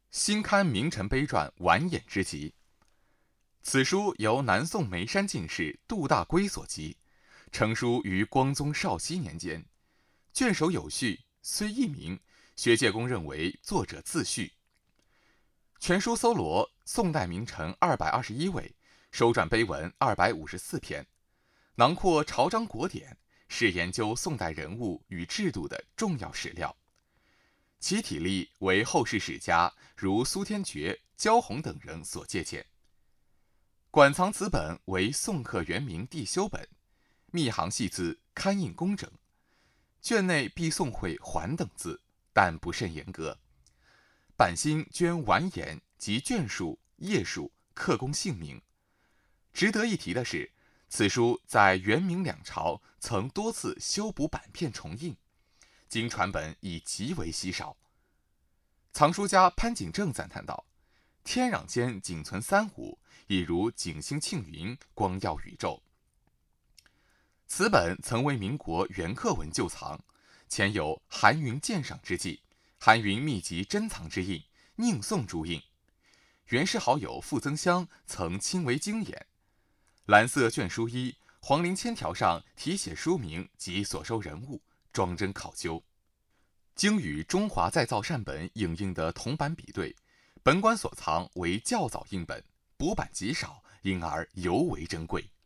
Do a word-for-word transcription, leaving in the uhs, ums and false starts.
新刊名臣碑传完颜之集。此书由南宋眉山进士杜大圭所辑，成书于光宗绍熙年间。卷首有序，虽佚名，学界公认为作者自序。全书搜罗宋代名臣二百二十一位，收传碑文二百五十四篇，囊括朝章国典，是研究宋代人物与制度的重要史料。其体例为后世史家如苏天觉、焦弘等人所借鉴。馆藏此本为宋刻元明帝修本，密行细字，刊印工整。卷内必宋绘缓等字，但不甚严格。版心镌完颜及卷数、页数、刻工姓名。值得一提的是，此书在元明两朝曾多次修补版片重印，经传本已极为稀少。藏书家潘景正赞叹道：“天壤间仅存三五，亦如景星庆云，光耀宇宙。”此本曾为民国元刻文旧藏，前有韩云鉴赏之记、韩云秘籍珍藏之印、宁宋诸印。元氏好友傅增湘曾亲为经眼。蓝色卷书一，黄绫铅条上题写书名及所收人物，装帧考究。经与中华再造善本影印的铜版比对，本馆所藏为较早印本，补版极少，因而尤为珍贵。